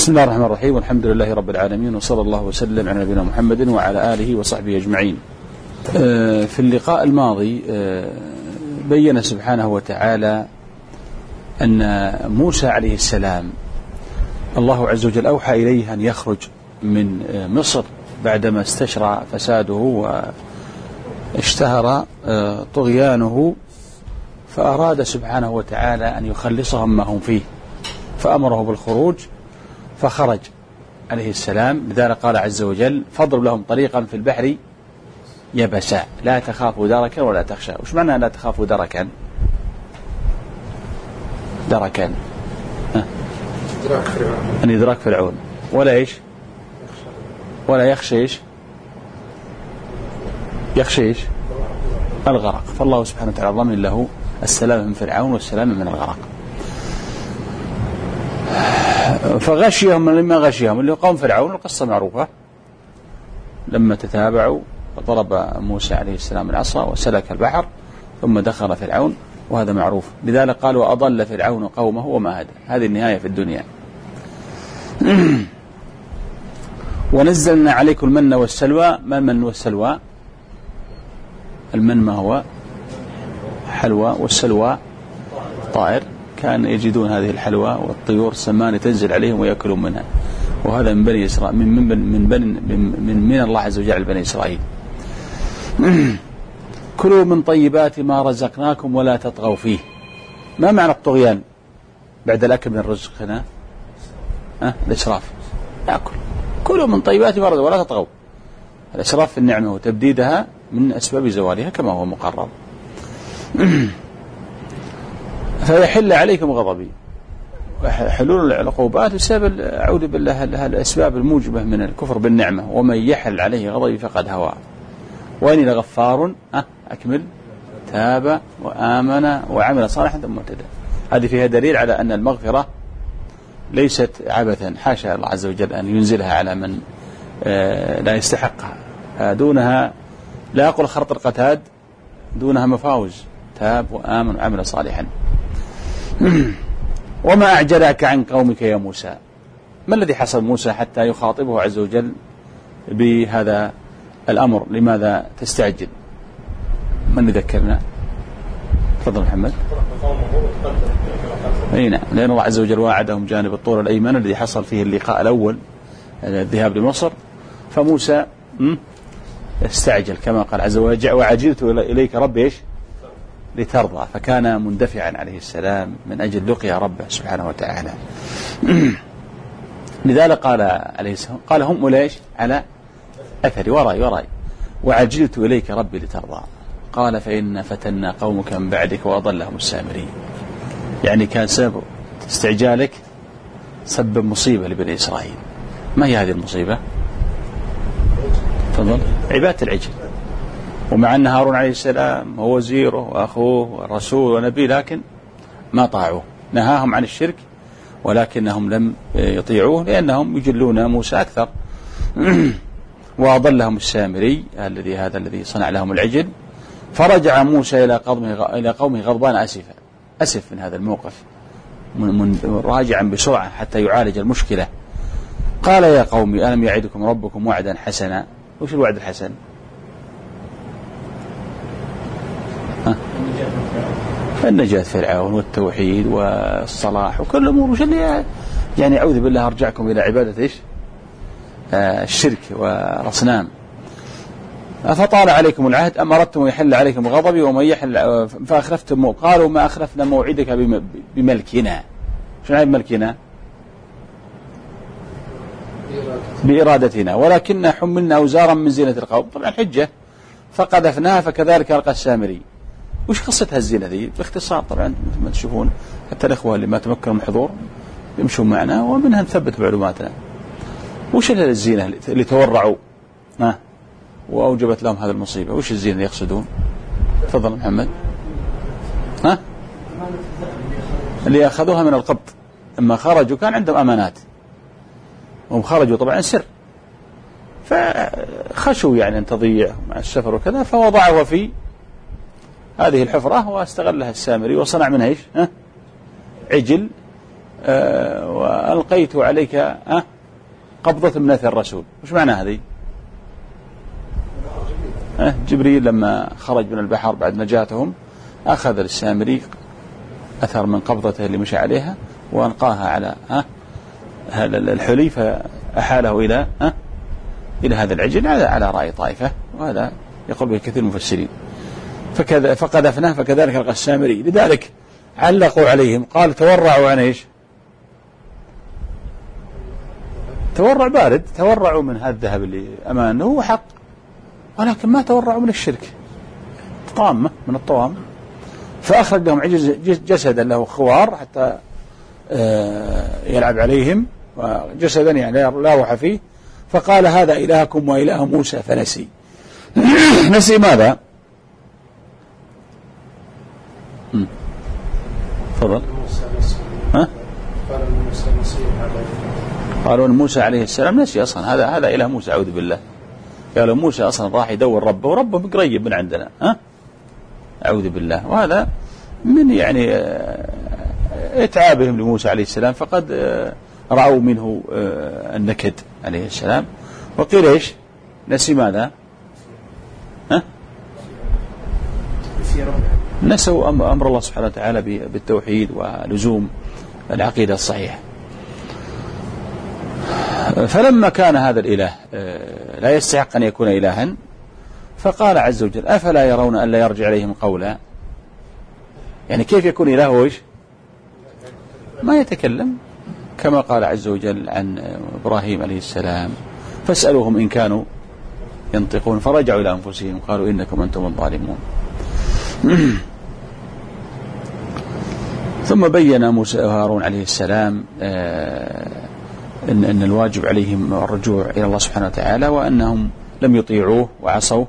بسم الله الرحمن الرحيم، والحمد لله رب العالمين، وصلى الله وسلم على نبينا محمد وعلى آله وصحبه أجمعين. في اللقاء الماضي بين سبحانه وتعالى أن موسى عليه السلام الله عز وجل أوحى إليه أن يخرج من مصر بعدما استشرى فساده واشتهر طغيانه، فأراد سبحانه وتعالى أن يخلصهم ما هم فيه، فأمره بالخروج فخرج عليه السلام. لذلك قال عز وجل: فاضرب لهم طريقا في البحر يبسا لا تخافوا دركا ولا تخشى. وش معنى لا تخافوا دركا؟ دركا أن يدرك فرعون، ولا إيش؟ ولا يخشى إيش؟ يخشى إيش؟ الغرق. فالله سبحانه وتعالى ضمن له السلام من فرعون والسلام من الغرق. فغشيهم لما غشيهم اللي قوم فرعون، القصة معروفة، لما تتابعوا ضرب موسى عليه السلام العصا وسلك البحر ثم دخل فرعون، وهذا معروف. لذلك قال: وأضل فرعون قومه وما هدى. هذه النهاية في الدنيا. ونزلنا عليكم المن والسلوى. ما المن والسلوى؟ المن ما هو؟ حلوى، والسلوى طائر. كان يجدون هذه الحلوى والطيور السمان تنزل عليهم ويأكلون منها، وهذا من بني إسرائيل، من الله عز وجل بني إسرائيل. كلوا من طيبات ما رزقناكم ولا تطغوا فيه. ما معنى الطغيان بعد الأكل من الرزق هنا؟ الإسراف. يأكل. كلوا من طيبات ما رزقناكم ولا تطغوا. الإسراف في النعمة وتبديدها من أسباب زوالها كما هو مقرر. فيحل عليكم غضبي. حلول العقوبات بسبب أعوذ بالله الأسباب الموجبة من الكفر بالنعمة. ومن يحل عليه غضبي فقد هوى وإني لغفار أكمل تاب وآمن وعمل صالحا ثم اهتدى. هذه فيها دليل على أن المغفرة ليست عبثا، حاشا الله عز وجل أن ينزلها على من لا يستحقها. دونها لا أقول خرط القتاد، دونها مفاوز: تاب وآمن وعمل صالحا. وما أعجلك عن قومك يا موسى. ما الذي حصل موسى حتى يخاطبه عز وجل بهذا الأمر؟ لماذا تستعجل؟ من يذكرنا؟ تفضل محمد. أي نعم، لأن الله عز وجل وعدهم جانب الطور الأيمن الذي حصل فيه اللقاء الأول، الذهاب لمصر. فموسى استعجل كما قال عز وجل: وعجلت إليك ربي إيش؟ لترضى. فكان مندفعا عليه السلام من أجل لقيا ربه سبحانه وتعالى. لذلك قال عليه السلام: قال هم أولئك على أثري وراي وعجلت إليك ربي لترضى. قال: فإن فتنا قومك من بعدك وأضلهم السامري. يعني كان سبب استعجالك سبب مصيبة لبني إسرائيل. ما هي هذه المصيبة؟ تفضل. عبادة العجل. ومع أن هارون عليه السلام هو وزيره وأخوه ورسول ونبي، لكن ما طاعوه، نهاهم عن الشرك، ولكنهم لم يطيعوه لأنهم يجلون موسى أكثر. وأضلهم السامري الذي صنع لهم العجل. فرجع موسى إلى قومه غضبان أسف من هذا الموقف، راجعا بسرعة حتى يعالج المشكلة. قال: يا قومي ألم يعدكم ربكم وعدا حسنا. وش الوعد الحسن؟ النجاة فرعون والتوحيد والصلاح وكل الأمور. وش اللي يعني أعوذ بالله أرجعكم إلى عبادة إيش؟ الشرك والأصنام. أفطال عليكم العهد أم أردتم يحل عليكم غضبي ومن يحل فأخلفتم. قالوا: ما أخلفنا موعدك بملكنا. شو يعني بملكنا؟ بإرادتنا، ولكننا حملنا أوزارا من زينة القوم. طبعا حجة. فقذفناها فكذلك ألقى السامري. وش قصتها الزينة ذي؟ باختصار طبعا مثل ما تشوفون، حتى الأخوة اللي ما تمكنوا من الحضور يمشون معنا ومنها نثبت معلوماتنا. وش الزينة اللي تورعوا وأوجبت لهم هذه المصيبة؟ وش الزينة اللي يقصدون؟ تفضل محمد. اللي أخذوها من القبط لما خرجوا، كان عندهم أمانات وهم خرجوا طبعا سر، فخشوا يعني أن تضيع مع السفر وكذا، فوضعوها في هذه الحفرة واستغلها السامري وصنع منها إيش؟ عجل وألقيت عليك قبضة من أثر الرسول. وش معنى هذه؟ جبريل لما خرج من البحر بعد نجاتهم أخذ السامري أثر من قبضته اللي مشى عليها وألقاها على الحلي فأحاله إلى هذا العجل على رأي طائفة، وهذا يقول به كثير المفسرين. فقذفناه فكذلك ألقى السامري. لذلك علقوا عليهم قال تورعوا عن إيش؟ تورع بارد، تورعوا من هذا الذهب اللي أمانه هو حق، ولكن ما تورعوا من الشرك، طامة من الطوام. فأخرج لهم جسدا له خوار حتى يلعب عليهم، وجسدا يعني لا روح فيه. فقال هذا إلهكم وإله موسى فنسي. نسي ماذا؟ تفضل. قالوا موسى عليه السلام نسي أصلا، هذا إله موسى أعوذ بالله. قالوا موسى أصلا راح يدور ربه وربه قريب من عندنا، أعوذ بالله. وهذا من يعني اتعابهم لموسى عليه السلام، فقد رأوا منه النكد عليه السلام. وقيل إيش؟ نسي ماذا؟ نسوا أمر الله سبحانه وتعالى بالتوحيد ولزوم العقيدة الصحيحة. فلما كان هذا الإله لا يستحق أن يكون إلها، فقال عز وجل أفلا يرون أن لا يرجع إليهم قولا. يعني كيف يكون إله وإيش؟ ما يتكلم، كما قال عز وجل عن إبراهيم عليه السلام فاسألوهم إن كانوا ينطقون فرجعوا إلى أنفسهم قالوا إنكم أنتم الظالمون. ثم بين موسى وهارون عليه السلام أن الواجب عليهم الرجوع إلى الله سبحانه وتعالى، وأنهم لم يطيعوه وعصوا،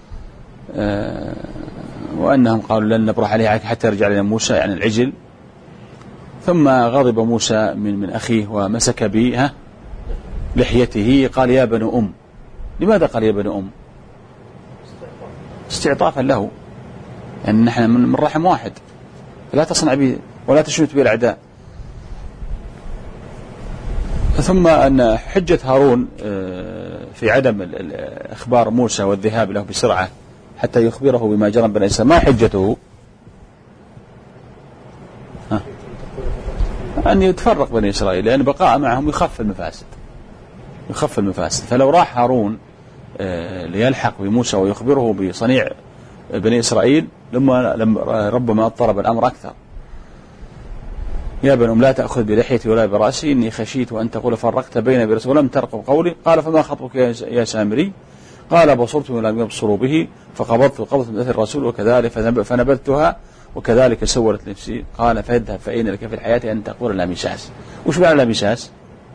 وأنهم قالوا لن نبرح عليه حتى يرجع لنا موسى يعني العجل. ثم غضب موسى من أخيه ومسك به لحيته قال يا بن أم. لماذا قال يا بن أم؟ استعطافا له، يعني نحن من رحم واحد، لا تصنع به ولا تشمت به الأعداء. ثم أن حجة هارون في عدم إخبار موسى والذهاب له بسرعة حتى يخبره بما جرى بني إسرائيل، ما حجته؟ أن يتفرق بني إسرائيل، لأن بقاء معهم يخف المفاسد. فلو راح هارون ليلحق بموسى ويخبره بصنيع بني إسرائيل ربما اضطرب الأمر أكثر. يا بن أم لا تأخذ بلحيتي ولا برأسي إني خشيت أن تقول فرقت بين برسول ولم ترقب قولي. قال فما خطبك يا سامري؟ قال بصرت ولم يبصروا به فقبضت قبضة من أثر الرسول وكذلك فنبذتها وكذلك سولت نفسي. قال فاذهب فإن لك في الحياة أن تقول لا مساس. وش معنى لا مساس؟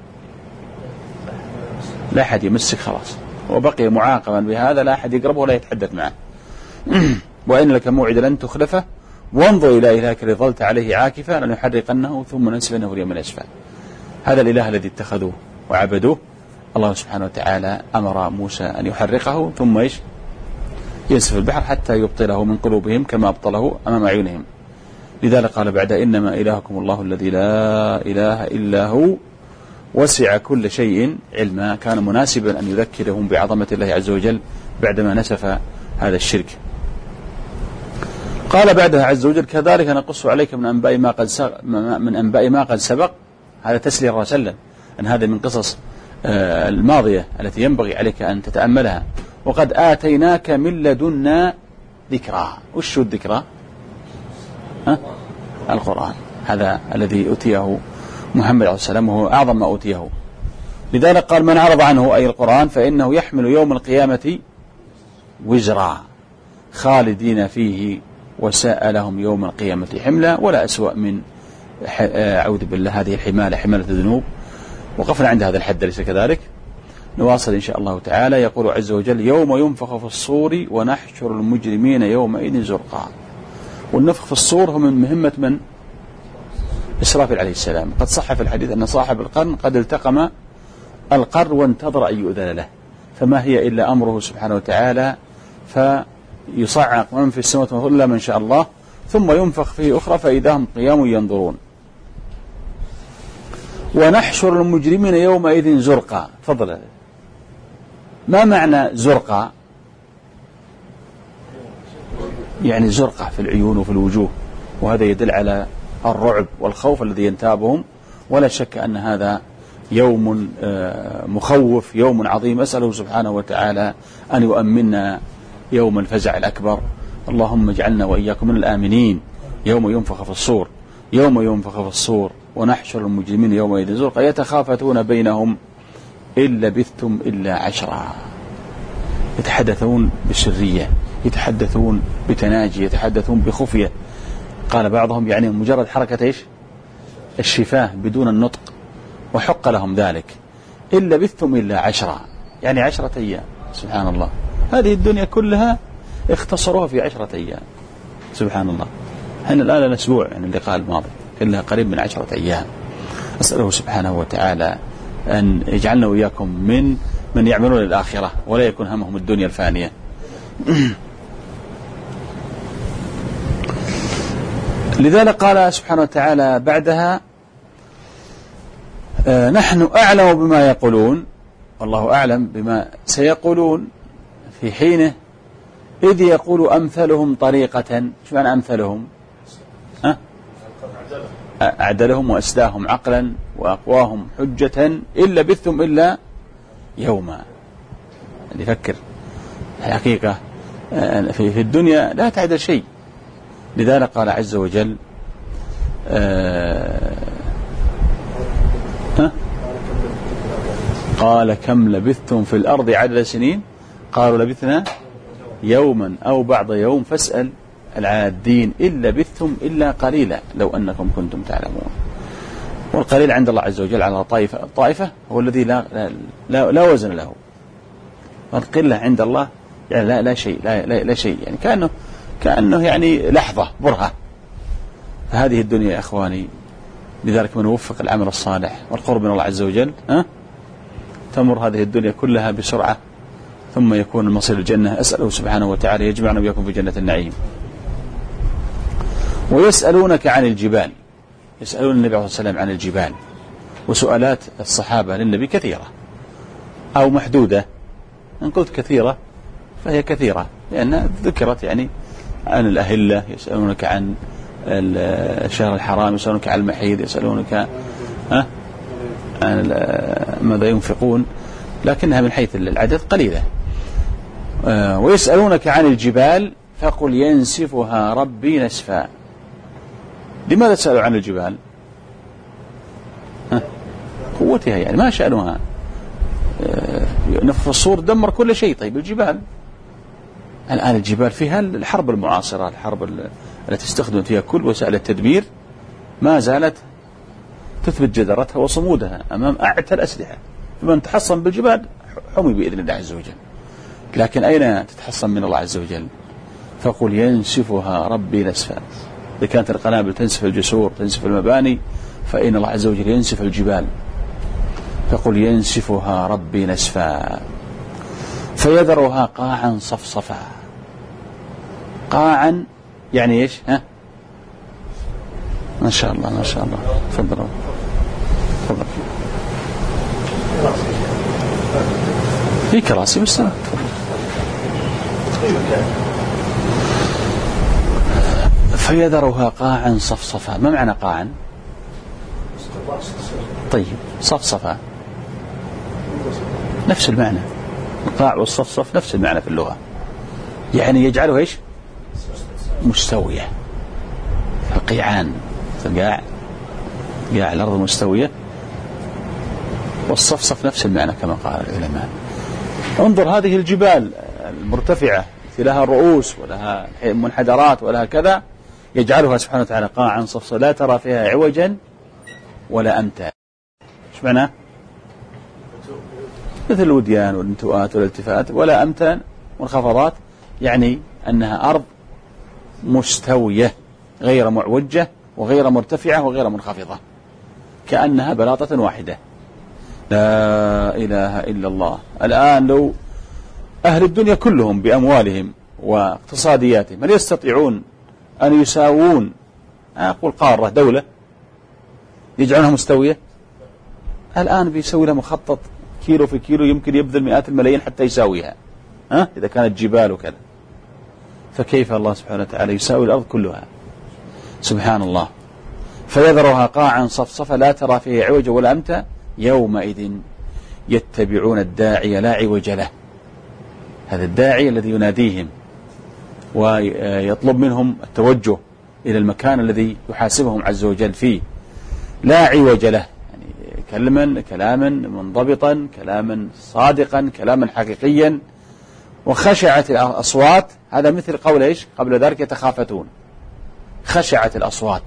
لا أحد يمسك خلاص، وبقي معاقبا بهذا، لا أحد يقربه ولا يتحدث معه. وإن لك موعدا لن تخلفه وانظر إلى إلهك الذي ظلت عليه عاكفا لنحرقنه ثم ننسفنه اليوم الأسفل. هذا الإله الذي اتخذوه وعبدوه الله سبحانه وتعالى أمر موسى أن يحرقه ثم إيش؟ ينسف البحر حتى يبطله من قلوبهم كما أبطله أمام عيونهم. لذلك قال بعد إنما إلهكم الله الذي لا إله إلا هو وسع كل شيء علما. كان مناسبا أن يذكرهم بعظمة الله عز وجل بعدما نسف هذا الشرك. قال بعدها عز وجل كذلك نقص عليك من أنباء ما قد سبق. هذا تسلية الله سلم أن هذا من قصص الماضية التي ينبغي عليك أن تتأملها. وقد آتيناك من لدنا ذكرى. وش الذكرى؟ القرآن. هذا الذي أتيه محمد عليه السلام وهو أعظم ما أوتيه. لذلك قال من عرض عنه أي القرآن فإنه يحمل يوم القيامة وزرا خالدين فيه وساء لهم يوم القيامة حملا ولا أسوأ من أعوذ بالله هذه الحمالة حمالة الذنوب. وقفنا عند هذا الحد ليس كذلك. نواصل إن شاء الله تعالى. يقول عز وجل يوم ينفخ في الصور ونحشر المجرمين يومئذ زرقا. والنفخ في الصور هو من مهمة من؟ إسرافيل عليه السلام. قد صح في الحديث أن صاحب القرن قد التقم القر وانتظر أن يؤذن له، فما هي إلا أمره سبحانه وتعالى فيصعق من في السماوات إلا من شاء الله ثم ينفخ فيه أخرى فإذا هم قيام ينظرون. ونحشر المجرمين يومئذ زرقا. تفضل. ما معنى زرقا؟ يعني زرقة في العيون وفي الوجوه، وهذا يدل على الرعب والخوف الذي ينتابهم، ولا شك أن هذا يوم مخوف، يوم عظيم. أسأله سبحانه وتعالى أن يؤمننا يوم الفزع الأكبر. اللهم اجعلنا وإياكم من الآمنين يوم ينفخ في الصور. يوم ينفخ في الصور ونحشر المجرمين يومئذ زرقا يتخافتون بينهم إن لبثتم إلا عشرا. يتحدثون بسرية، يتحدثون بتناجي، يتحدثون بخفية. قال بعضهم يعني مجرد حركة إيش؟ الشفاه بدون النطق، وحق لهم ذلك. إن لبثتم إلا عشرا، يعني 10 أيام. سبحان الله، هذه الدنيا كلها اختصروها في 10 أيام. سبحان الله. احنا الآن الأسبوع، يعني اللقاء الماضي كلها قريب من 10 أيام. أسأله سبحانه وتعالى أن يجعلنا وإياكم من يعملون الآخرة ولا يكون همهم الدنيا الفانية. لذلك قال سبحانه وتعالى بعدها: نحن أعلم بما يقولون، والله أعلم بما سيقولون في حينه إذ يقول أمثلهم طريقة. شو معنى أمثلهم؟ أعدلهم وأسداهم عقلا وأقواهم حجة إن لبثتم إلا يوما. اللي يفكر الحقيقة في الدنيا لا تعدل شيء. لذلك قال عز وجل: قال كم لبثتم في الأرض عدد سنين قالوا لبثنا يوما أو بعض يوم فاسأل العادين إن لبثتم إلا قليلا لو أنكم كنتم تعلمون. والقليل عند الله عز وجل على طائفة هو الذي لا وزن له. والقلة عند الله يعني لا شيء، لا شيء، يعني كأنه يعني لحظة برهة. فهذه الدنيا يا أخواني، لذلك من وفق العمل الصالح والقرب من الله عز وجل تمر هذه الدنيا كلها بسرعة، ثم يكون المصير الجنة. أسأله سبحانه وتعالى يجمعنا وياكم في جنة النعيم. ويسألونك عن الجبال، يسألون النبي عليه الصلاة والسلام عن الجبال. وسؤالات الصحابة للنبي كثيرة أو محدودة. إن قلت كثيرة فهي كثيرة لأنها ذكرت يعني عن الأهلة، يسألونك عن الشهر الحرام، يسألونك عن المحيض، يسألونك عن ماذا ينفقون، لكنها من حيث العدد قليلة. ويسألونك عن الجبال فقل ينسفها ربي نسفا. لماذا تسألوا عن الجبال؟ قوتها يعني ما شأنها. نفخ الصور دمر كل شيء. طيب الجبال الآن الجبال فيها الحرب المعاصرة، الحرب التي تستخدم فيها كل وسائل التدمير ما زالت تثبت جدارتها وصمودها أمام أعتى الأسلحة. فمن تحصن بالجبال حمي بإذن الله عز وجل. لكن أين تتحصن من الله عز وجل؟ فقل ينسفها ربي نسفا. إذا كانت القنابل تنسف الجسور، تنسف المباني، فإن الله عز وجل ينسف الجبال. فقل ينسفها ربي نسفا فيذرها قاعا صفصفا. قاعا يعني إيش؟ ما شاء الله ما شاء الله. تفضلوا تفضل. في كراسي بس. فيذرها قاعا صفصفا. ما معنى قاعا؟ طيب صفصفا نفس المعنى. القاع والصفصف نفس المعنى في اللغة، يعني يجعله إيش؟ مستوية. القيعان قاع الأرض مستوية، والصفصف نفس المعنى كما قال العلماء. انظر هذه الجبال المرتفعة لها رؤوس ولها منحدرات ولها كذا، يجعلها سبحانه وتعالى قاعا صفصفا لا ترى فيها عوجا ولا أمتا. ايش معناه؟ مثل الوديان والانتوءات والالتفات، ولا أمتا منخفضات، يعني أنها أرض مستوية غير معوجة وغير مرتفعة وغير منخفضة، كأنها بلاطة واحدة. لا إله إلا الله. الآن لو أهل الدنيا كلهم بأموالهم واقتصادياتهم هل يستطيعون أن يساوون أقول قارة دولة يجعلونها مستوية؟ الآن بيسوي له مخطط كيلو في كيلو، يمكن يبذل مئات الملايين حتى يساويها، إذا كانت جبال وكذا، فكيف الله سبحانه وتعالى يساوي الأرض كلها سبحان الله، فيذرها قاعا صفصفا لا ترى فيه عوجا ولا أمتا، يومئذ يتبعون الداعي لا عوج له. هذا الداعي الذي يناديهم ويطلب منهم التوجه إلى المكان الذي يحاسبهم عز وجل فيه، لا عوج له، يعني كلاما منضبطا، كلاما صادقا، كلاما حقيقيا. وخشعت الأصوات، هذا مثل قول إيش قبل ذلك يتخافتون، خشعت الأصوات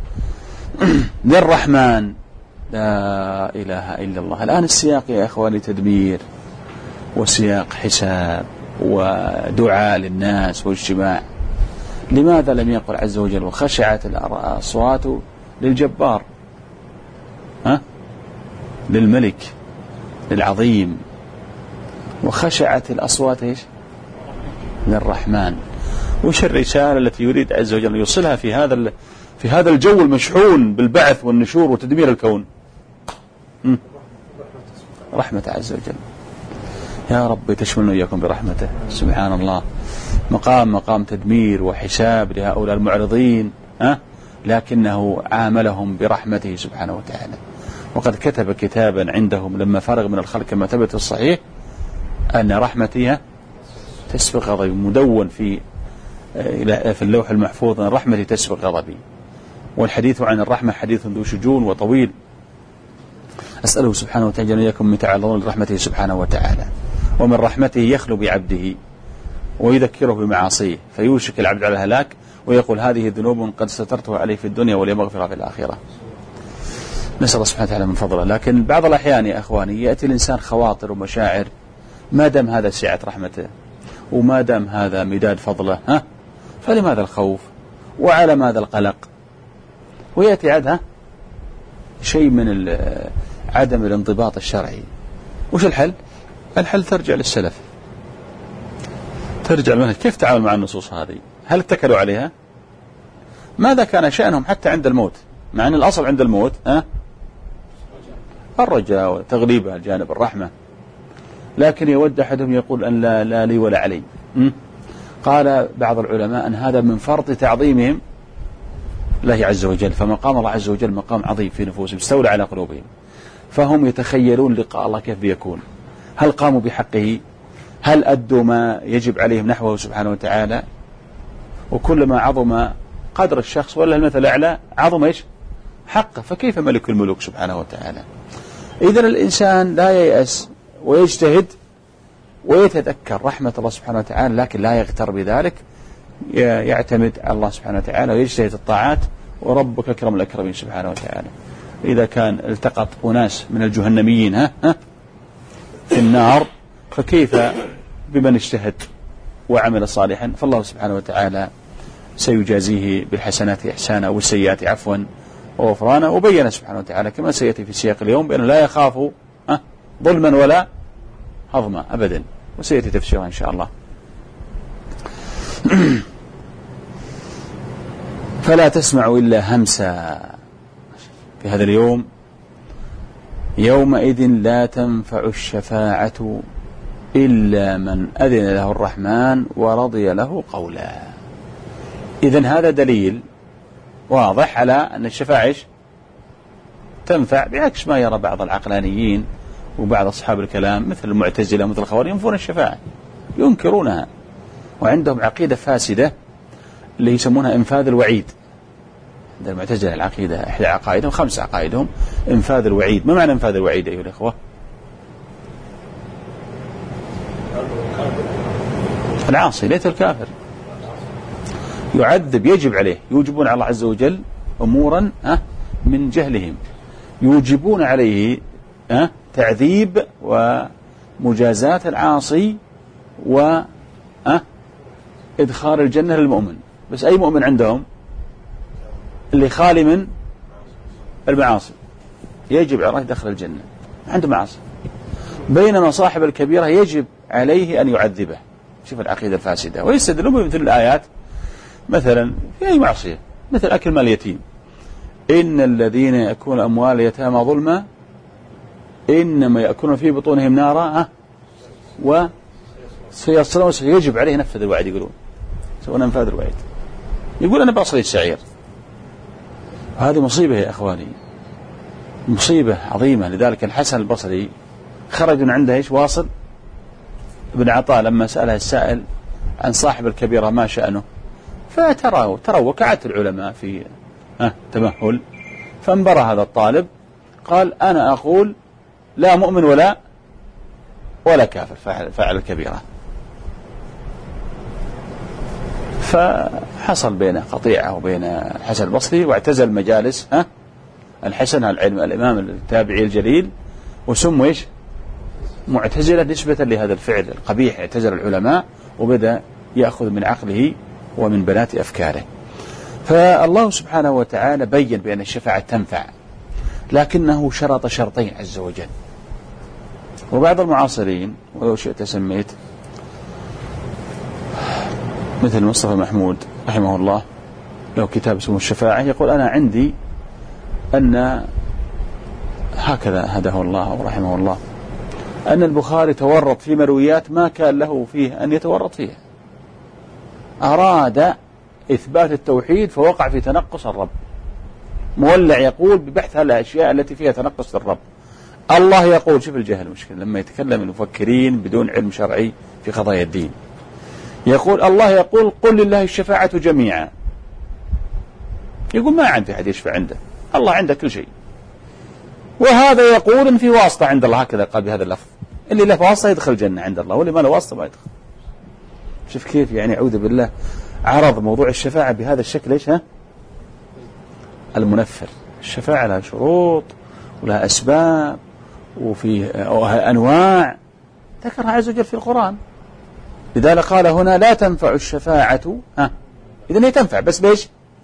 للرحمن لا إله إلا الله. الآن السياق يا أخواني تدمير وسياق حساب ودعاء للناس واجتماع. لماذا لم يقل عز وجل وخشعت الأصوات للجبار، للملك للعظيم، وخشعت الأصوات إيش للرحمن؟ وش الرسالة التي يريد عز وجل يوصلها في هذا الجو المشحون بالبعث والنشور وتدمير الكون؟ رحمة عز وجل. يا رب تشملنا إياكم برحمته سبحان الله. مقام تدمير وحساب لهؤلاء المعرضين، لكنه عاملهم برحمته سبحانه وتعالى. وقد كتب كتابا عندهم لما فرغ من الخلق كما ثبت الصحيح أن رحمتي تسبق غضبي، مدون في اللوح المحفوظ أن رحمتي تسبق غضبي. والحديث عن الرحمة حديث ذو شجون وطويل، أسأله سبحانه وتعالى أن إياكم من تعرضون لرحمته سبحانه وتعالى. ومن رحمته يخلو بعبده ويذكره بمعاصيه فيوشك العبد على الهلاك ويقول هذه ذنوب قد سترتها عليه في الدنيا ولي مغفرة في الآخرة. نسأل الله سبحانه وتعالى من فضله. لكن بعض الأحيان يا أخواني يأتي الإنسان خواطر ومشاعر، ما دام هذا سعة رحمته وما دام هذا مداد فضله، فلماذا الخوف وعلى ماذا القلق؟ ويأتي عدها شيء من عدم الانضباط الشرعي. وش الحل؟ الحل ترجع للسلف، ترجع المنهج. كيف تعامل مع النصوص هذه؟ هل اتكلوا عليها؟ ماذا كان شأنهم حتى عند الموت؟ مع أن الأصل عند الموت الرجاء وتغليبها الجانب الرحمة، لكن يود أحدهم يقول أن لا لي ولا علي. قال بعض العلماء أن هذا من فرط تعظيمهم الله عز وجل، فمقام الله عز وجل مقام عظيم في نفوسهم استولى على قلوبهم، فهم يتخيلون لقاء الله كيف بيكون، هل قاموا بحقه، هل أدوا ما يجب عليهم نحوه سبحانه وتعالى. وكلما عظم قدر الشخص ولا المثل الأعلى عظم إيش حقه، فكيف ملك الملوك سبحانه وتعالى. إذن الإنسان لا ييأس ويجتهد ويتذكر رحمة الله سبحانه وتعالى، لكن لا يغتر بذلك، يعتمد على الله سبحانه وتعالى ويجتهد الطاعات، وربك أكرم الأكرمين سبحانه وتعالى. إذا كان التقط أناس من الجهنميين في النار، فكيف بمن اجتهد وعمل صالحا؟ فالله سبحانه وتعالى سيجازيه بالحسنات إحسانا والسيئات عفوا وغفرانا. وبين سبحانه وتعالى كما سيأتي في سياق اليوم بأنه لا يخاف ظلما ولا هضما أبدا، وسيأتي تفسيرها إن شاء الله. فلا تسمع إلا همسا في هذا اليوم، يومئذ لا تنفع الشفاعة إلا من أذن له الرحمن ورضي له قولا. إذن هذا دليل واضح على أن الشفاعة تنفع، بعكس ما يرى بعض العقلانيين وبعض أصحاب الكلام مثل المعتزلة مثل الخوارج ينفون الشفاعة، ينكرونها، وعندهم عقيدة فاسدة اللي يسمونها إنفاذ الوعيد. عند المعتزلة العقيدة إحدى عقائدهم 5 عقائدهم إنفاذ الوعيد. ما معنى إنفاذ الوعيد أيها الإخوة؟ العاصي ليس الكافر، يعذب، يجب عليه، يوجبون على الله عز وجل أمورا من جهلهم، يوجبون عليه تعذيب ومجازات العاصي وإدخال الجنة للمؤمن. بس أي مؤمن عندهم؟ اللي خالي من المعاصي يجب عليه دخل الجنة، عنده معاصي، بينما صاحب الكبيرة يجب عليه أن يعذبه. شوف العقيدة الفاسدة. ويستدلون بمثل الآيات مثلا في أي معصية مثل أكل مال اليتيم، إن الذين يأكلون أموال اليتامى ظلما إنما يأكلون في بطونهم نارا وسيصلون يجب عليه نفذ الوعد. يقولون سوى ننفذ الوعد، يقول أنا بأصلي السعير. هذه مصيبة يا أخواني، مصيبة عظيمة. لذلك الحسن البصري خرج من عنده إيش؟ واصل بن عطاء لما سأله السائل عن صاحب الكبيرة ما شأنه، فتروا وكعت العلماء في تمهل، فانبرى هذا الطالب قال أنا أقول لا مؤمن ولا كافر فعل الكبيرة. فحصل بين قطيعة وبين الحسن البصري، واعتزل مجالس الحسن الإمام التابعي الجليل، وسموا إيش؟ معتزلة نسبة لهذا الفعل القبيح. اعتزل العلماء وبدأ يأخذ من عقله ومن بنات أفكاره. فالله سبحانه وتعالى بين بأن الشفاعة تنفع، لكنه شرط شرطين عز وجل. وبعض المعاصرين ولو شئت سميت مثل مصطفى محمود رحمه الله له كتاب اسمه الشفاعة، يقول أنا عندي أن هكذا هداه الله ورحمه الله، أن البخاري تورط في مرويات ما كان له فيه أن يتورط فيها. أراد إثبات التوحيد فوقع في تنقص الرب. مولع يقول ببحث الأشياء التي فيها تنقص للرب. الله يقول، شوف الجهل المشكلة لما يتكلم المفكرين بدون علم شرعي في قضايا الدين، يقول الله يقول قل لله الشفاعة جميعا. يقول ما عندي أحد يشفع عنده، الله عنده كل شيء. وهذا يقول إن في واسطة عند الله، هكذا قال بهذا اللفظ، اللي له واسطة يدخل الجنة عند الله، واللي ما له واسطة ما يدخل. شوف كيف يعني أعوذ بالله عرض موضوع الشفاعة بهذا الشكل. إيش المنفر. الشفاعة لها شروط ولها أسباب وفيها أنواع ذكرها عز وجل في القرآن. لذلك قال هنا لا تنفع الشفاعة إذن هي تنفع بس بيش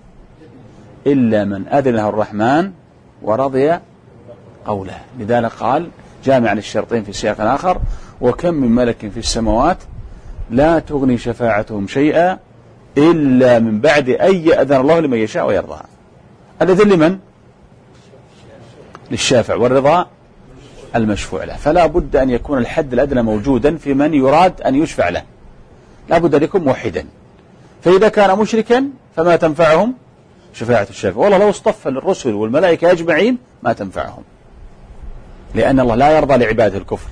إلا من أذن له الرحمن ورضي قوله. لذلك قال جامعا الشرطين في سياق آخر وكم من ملك في السماوات لا تغني شفاعتهم شيئا إلا من بعد أن يأذن الله لمن يشاء ويرضى. الإذن لمن؟ للشافع، والرضا المشفوع له. فلا بد أن يكون الحد الأدنى موجودا في من يراد أن يشفع له، لا بد أن يكون موحدا. فإذا كان مشركا فما تنفعهم شفاعة الشافع. والله لو اصطفى للرسل والملائكة أجمعين ما تنفعهم، لأن الله لا يرضى لعباده الكفر.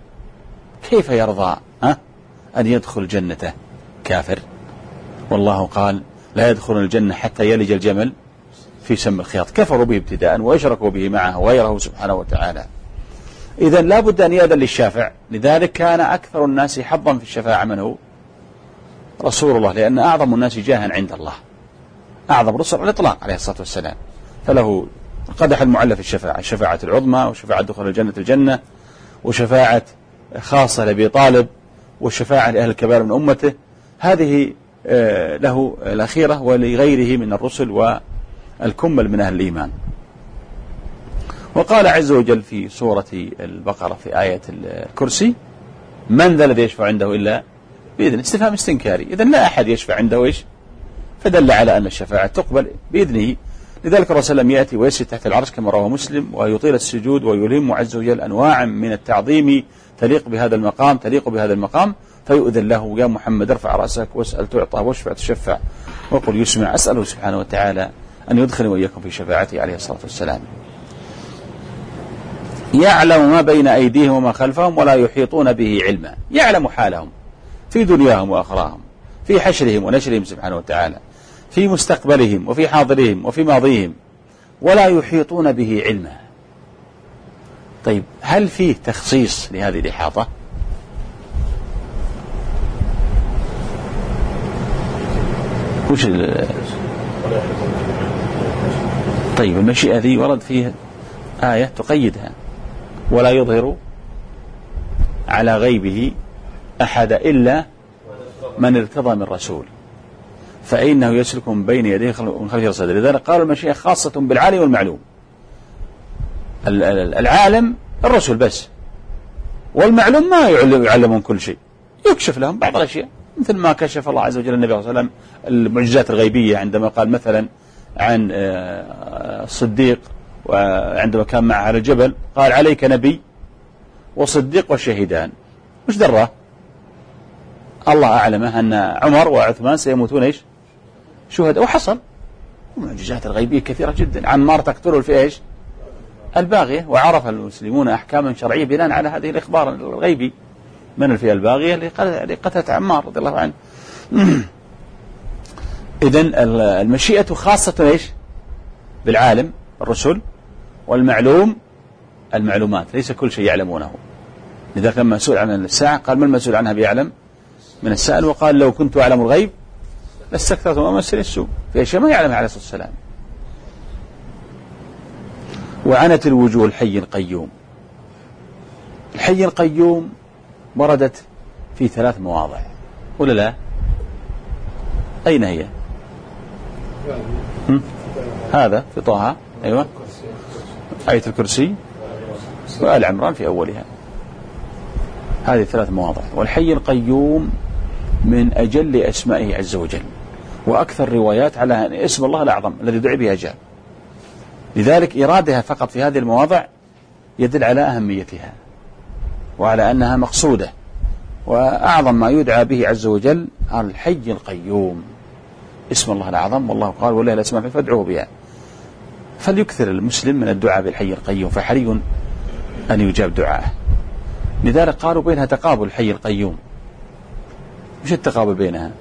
كيف يرضى أن يدخل جنته كافر؟ والله قال لا يدخل الجنة حتى يلج الجمل في سم الخياط. كفروا به ابتداء ويشركوا به معه غيره سبحانه وتعالى. إذن لا بد أن يأذن للشافع. لذلك كان أكثر الناس حظا في الشفاعة من هو؟ رسول الله، لأن أعظم الناس جاها عند الله، أعظم رسل على الإطلاق عليه الصلاة والسلام، فله القدح المعلى في الشفاعة، الشفاعة العظمى وشفاعة دخول الجنة وشفاعة خاصة لأبي طالب والشفاعة لأهل الكبائر من أمته. هذه له الأخيرة ولغيره من الرسل والكمل من أهل الإيمان. وقال عز وجل في سورة البقرة في آية الكرسي من ذا الذي يشفع عنده إلا بإذنه. استفهام استنكاري، إذن لا أحد يشفع عنده إيش؟ فدل على أن الشفاعة تقبل بإذنه. لذلك الرسول لم يأتي ويسجد تحت العرش كما رواه مسلم ويطيل السجود ويلهم عز وجل أنواع من التعظيم تليق بهذا المقام فيؤذن له يا محمد ارفع رأسك واسأل تعطى واشفع تشفع وقل يسمع. أسأله سبحانه وتعالى أن يدخل وإياكم في شفاعته عليه الصلاة والسلام. يعلم ما بين أيديهم وما خلفهم ولا يحيطون به علما. يعلم حالهم في دنياهم وآخراهم، في حشرهم ونشرهم سبحانه وتعالى، في مستقبلهم وفي حاضرهم وفي ماضيهم، ولا يحيطون به علما. طيب هل فيه تخصيص لهذه الإحاطة؟ طيب المشيئة ذي ورد فيها آية تقيدها ولا يظهر على غيبه أحد إلا من ارتضى من رسول فإنه يسلك من بين يديه من خلفه رصدا. لذلك قالوا المشيئة خاصة بالعالم والمعلوم. العالم الرسل بس، والمعلوم ما يعلمون كل شيء، يكشف لهم بعض الأشياء مثل ما كشف الله عز وجل النبي صلى الله عليه وسلم المعجزات الغيبية عندما قال مثلا عن الصديق وعندما كان معه على الجبل قال عليك نبي وصديق وشهيدان. وش دراه؟ الله أعلمه أن عمر وعثمان سيموتون إيش؟ شهداء. وحصل. المعجزات الغيبية كثيرة جدا. عمار تقتله في إيش؟ الباغية. وعرف المسلمون أحكاما شرعية بناء على هذه الإخبار الغيبي. من الفئة الباغية اللي قتلت عمار رضي الله عنه. إذن المشيئة خاصة إيش؟ بالعالم الرسل، والمعلوم المعلومات، ليس كل شيء يعلمونه. لذلك لما سئل عن الساعة قال من المسؤول عنها بيعلم من السائل، وقال لو كنت أعلم الغيب لاستكثرت وما مسني السوء، في أشياء ما يعلمها عليه الصلاة والسلام. وعنت الوجوه الحي القيوم. الحي القيوم وردت في 3 مواضع ولا لا؟ أين هي؟ هذا في طه، أيوة، آية الكرسي، وآل عمران في أولها. هذه 3 مواضع. والحي القيوم من أجل أسمائه عز وجل، وأكثر روايات على أن اسم الله الأعظم الذي دعي به أجل. لذلك إرادها فقط في هذه المواضع يدل على أهميتها وعلى أنها مقصودة. وأعظم ما يدعى به عز وجل الحي القيوم، اسم الله الأعظم، والله قال والله الأسماء فادعوه بها. فليكثر المسلم من الدعاء بالحي القيوم، فحري أن يجاب دعاءه. لذلك قالوا بينها تقابل الحي القيوم. مش التقابل بينها؟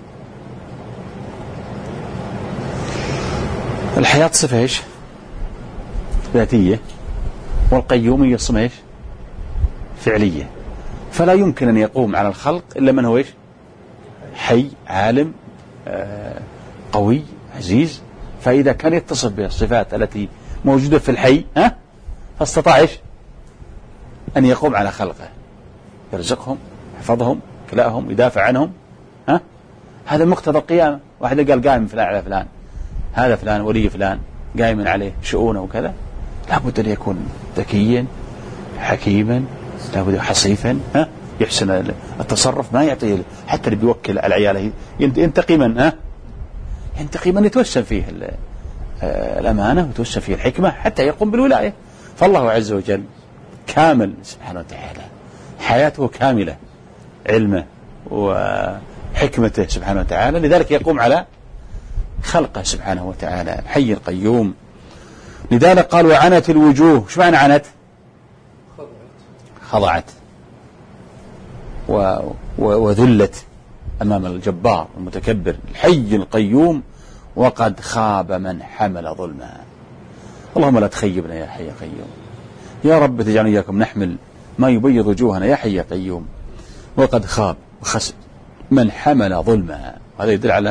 الحياة صفة إيش؟ ذاتية، والقيومية صفة إيش؟ فعلية. فلا يمكن أن يقوم على الخلق إلا من هو إيش؟ حي، عالم، قوي، عزيز. فإذا كان يتصف بالصفات التي موجودة في الحي فاستطاع إيش؟ أن يقوم على خلقه، يرزقهم، يحفظهم، يكلأهم، يدافع عنهم. هذا مقتضى القيامة. واحد قال قائم فلان على فلان، هذا فلان ولي فلان قائم عليه شؤونه وكذا، لابد أن يكون ذكيا حكيما، لابد حصيفا، يحسن التصرف، ما يعطي حتى اللي بيوكل على عياله ينتقي من ينتقي من يتوسم فيه الأمانة ويتوسم فيه الحكمة حتى يقوم بالولاية. فالله عز وجل كامل سبحانه وتعالى، حياته كاملة، علمه وحكمته سبحانه وتعالى، لذلك يقوم على خلقه سبحانه وتعالى، الحي القيوم. لذلك قال وعنت الوجوه. شو معنى عنت؟ خضعت وذلت أمام الجبار المتكبر الحي القيوم. وقد خاب من حمل ظلما. اللهم لا تخيبنا يا حي قيوم، يا رب تجعلنا إياكم نحمل ما يبيض وجوهنا يا حي قيوم. وقد خاب وخسر من حمل ظلما. هذا يدل على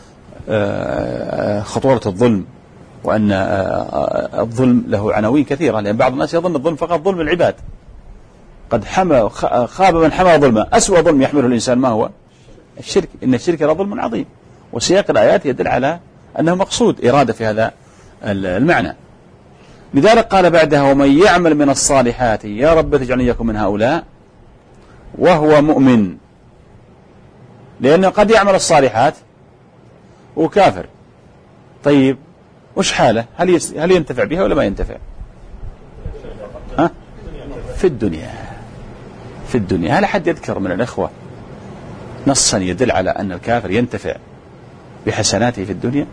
خطورة الظلم، وأن الظلم له عناوين كثيرة، لأن بعض الناس يظن الظلم فقط ظلم العباد. قد خاب من حمل ظلما. أسوأ ظلم يحمله الإنسان ما هو؟ الشرك. إن الشرك لظلم عظيم. وسياق الآيات يدل على أنه مقصود إرادة في هذا المعنى. لذلك قال بعدها ومن يعمل من الصالحات، يا رب تجعلني إياكم من هؤلاء، وهو مؤمن. لأنه قد يعمل الصالحات وكافر. طيب وش حاله؟ هل ينتفع بها ولا ما ينتفع؟ في الدنيا. في الدنيا. هل أحد يذكر من الأخوة نصا يدل على أن الكافر ينتفع بحسناته في الدنيا؟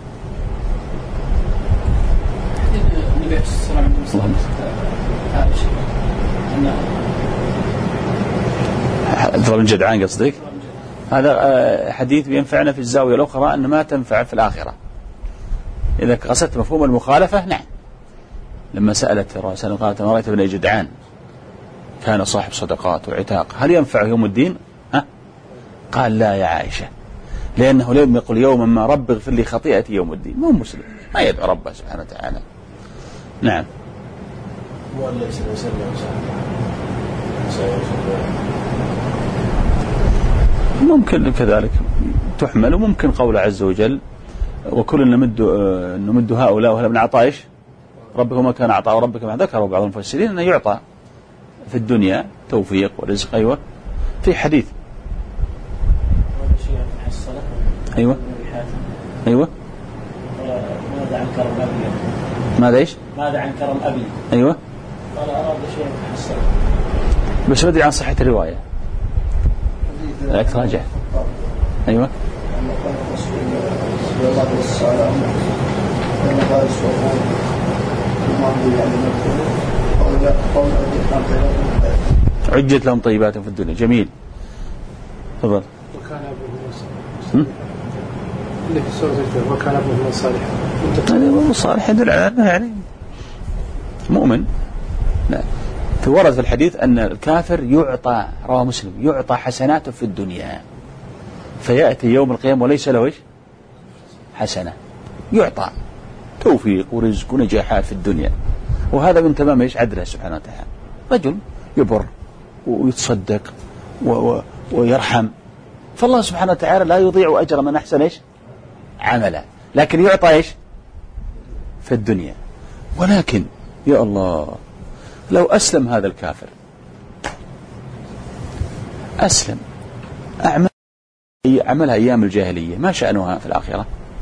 اضرب الجدعان قصدك؟ هذا حديث ينفعنا في الزاوية الأخرى أن ما تنفع في الآخرة. إذا قصدت مفهوم المخالفة نعم. لما سألت الرسول قالت ما رأيت ابن جدعان كان صاحب صدقات وعتاق هل ينفع يوم الدين؟ قال لا يا عائشة، لأنه لم يقل يوما ما رب اغفر لي خطيئتي يوم الدين. ما هو مسلم، ما يدعو ربه سبحانه وتعالى. نعم. ممكن كذلك تحمل، وممكن قول عز وجل وكل نمد هؤلاء وهؤلاء من عطاء ربك وما كان عطاء ربك ما ذكروا بعض المفسرين أنه يعطى في الدنيا توفيق ورزق. أيوة في حديث. أيوة أيوة. ماذا عن كرم أبي؟ ماذا إيش؟ ماذا عن كرم أبي؟ أيوة. قال أراد شيئا تحصل. بس بدري عن صحة الرواية. لك تراجع. أيوة. عجت لهم طيبات في الدنيا. جميل. تفضل. وكان ابوه اللي في سورة الكهف وكان ابوه صالحا. هذا صالح يدل على أنه يعني مؤمن. لا. ورد في الحديث أن الكافر يعطى، رواه مسلم، يعطى حسناته في الدنيا فيأتي يوم القيامة وليس له حسنة. يعطى توفيق ورزق ونجاحات في الدنيا، وهذا من تمام عدله سبحانه وتعالى. رجل يبر ويتصدق ويرحم، فالله سبحانه وتعالى لا يضيع أجر من أحسن عملا، لكن يعطى في الدنيا. ولكن يا الله لو أسلم هذا الكافر، أسلم، عملها أيام الجاهلية، ما شأنها في الآخرة؟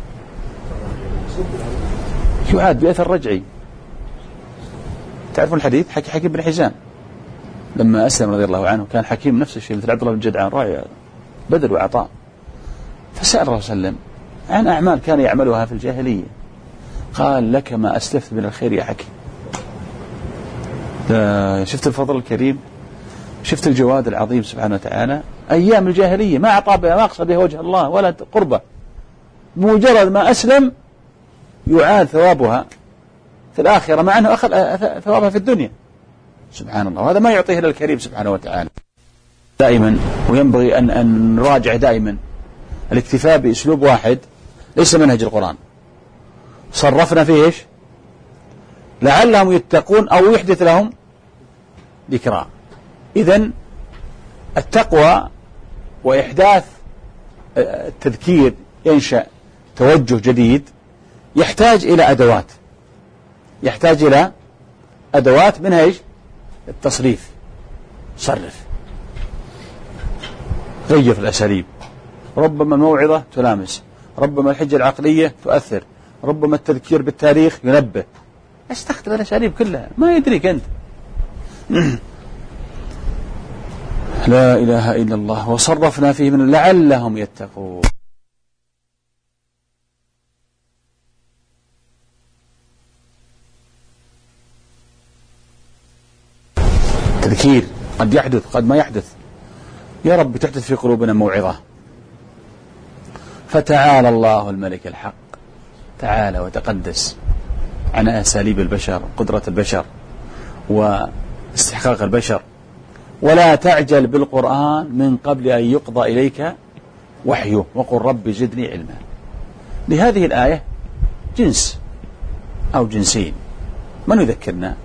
يعاد بأثر رجعي. تعرفون الحديث حكيم بن حزام لما أسلم رضي الله عنه، كان حكيم نفس الشيء مثل عبد الله بن جدعان، راعي بذل وعطاء، فسأل الرسول صلى الله عليه وسلم عن أعمال كان يعملها في الجاهلية، قال لك ما أسلفت من الخير يا حكيم. شفت الفضل الكريم، شفت الجواد العظيم سبحانه وتعالى. أيام الجاهلية ما أعطى بها، ما أقصد بها وجه الله ولا قربة، بمجرد ما أسلم يعاد ثوابها في الآخرة، مع أنه أخذ ثوابها في الدنيا. سبحان الله، وهذا ما يعطيه إلا الكريم سبحانه وتعالى. دائما وينبغي أن نراجع دائما الاكتفاء بأسلوب واحد ليس منهج القرآن. صرفنا فيه لعلهم يتقون أو يحدث لهم ذكرى. إذن التقوى وإحداث التذكير ينشأ توجه جديد، يحتاج إلى أدوات، يحتاج إلى أدوات منها التصريف. صرف، غير في الأساليب. ربما الموعظة تلامس، ربما الحجة العقلية تؤثر، ربما التذكير بالتاريخ ينبه. استخدم الأساليب كلها، ما يدريك أنت. لا إله إلا الله. وصرفنا فيه من لعلهم يتقون. تذكير قد يحدث قد ما يحدث. يا رب تحدث في قلوبنا موعظة. فتعالى الله الملك الحق، تعالى وتقدس عن أساليب البشر، قدرة البشر واستحقاق البشر. ولا تعجل بالقرآن من قبل أن يقضى إليك وحيه، وقل رب زدني علما. لهذه الآية جنس أو جنسين، من يذكرنا؟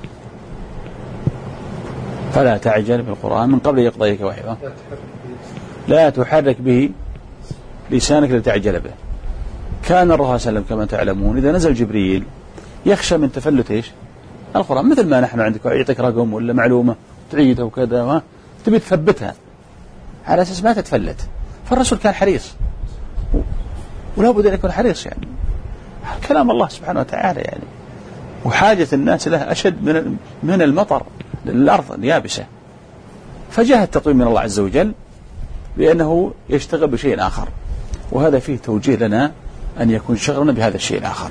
فلا تعجل بالقرآن من قبل أن يقضى إليك وحيه، لا تحرك به لسانك لتعجل به. كان الرسول صلى الله عليه وسلم كما تعلمون إذا نزل جبريل يخشى من تفلت القرآن، مثل ما نحن عندك يعطيك رقم ولا معلومة تعيدها وكذا، تبي تثبتها على أساس ما تتفلت. فالرسول كان حريص، ولا بد أن يكون حريص، يعني كلام الله سبحانه وتعالى يعني، وحاجة الناس له أشد من المطر للأرض اليابسة. فجاء التطويل من الله عز وجل بأنه يشتغل بشيء آخر، وهذا فيه توجيه لنا أن يكون شغلنا بهذا الشيء الآخر.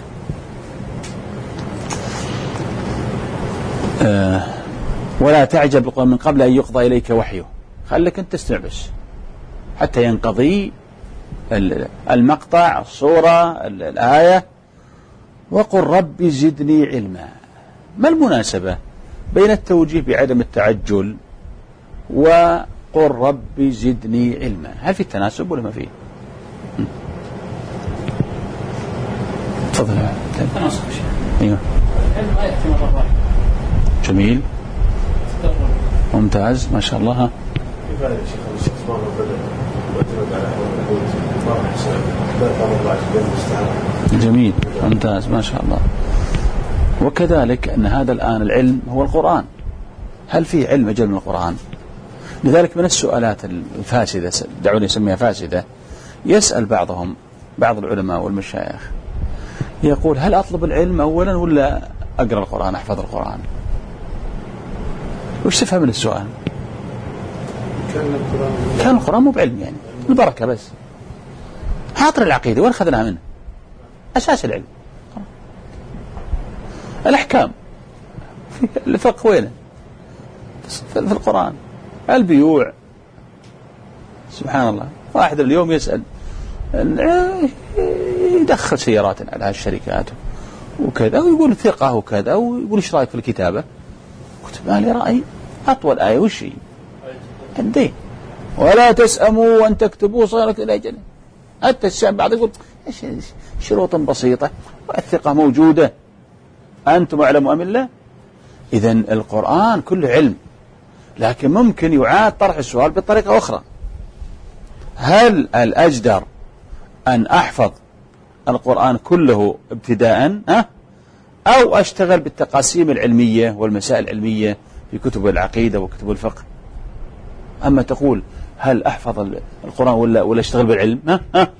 ولا تعجب بالقرآن من قبل أن يقضى إليك وحيه، خليك أنت تستمع بس حتى ينقضي المقطع، الصورة، الآية. وقل رب زدني علما. ما المناسبة بين التوجيه بعدم التعجل وقل رب زدني علما؟ هل في تناسب ولا ما فيه؟ تفضل. ايوه جميل ممتاز ما شاء الله. جميل ممتاز ما شاء الله. وكذلك أن هذا الآن العلم هو القرآن. هل في علم أجل من القرآن؟ لذلك من السؤالات الفاسدة، دعوني أسميها فاسدة، يسأل بعض العلماء والمشايخ يقول هل أطلب العلم أولا ولا أقرأ القرآن أحفظ القرآن؟ وش تفهم من السؤال؟ كان القرآن مو بعلم يعني البركة بس حاطر العقيدة وين أخذناها منه أساس العلم الأحكام الفقه وينه في القرآن البيوع سبحان الله واحد اليوم يسأل يدخل سيارات على هالشركات وكذا ويقول ثقة وكذا ويقول ايش رأيك في الكتابة قلت ما لي رأي أطول آية وش هي الدين ولا تسأموا وأن تكتبوا صغيرة إلى أجل حتى الشعب بعض يقول شروط بسيطة والثقة موجودة أنتم أعلموا أم الله. إذن القرآن كله علم لكن ممكن يعاد طرح السؤال بطريقة أخرى هل الأجدر أن أحفظ القرآن كله ابتداء أو أشتغل بالتقاسيم العلمية والمسائل العلمية في كتب العقيدة وكتب الفقه. أما تقول هل أحفظ القرآن ولا أشتغل بالعلم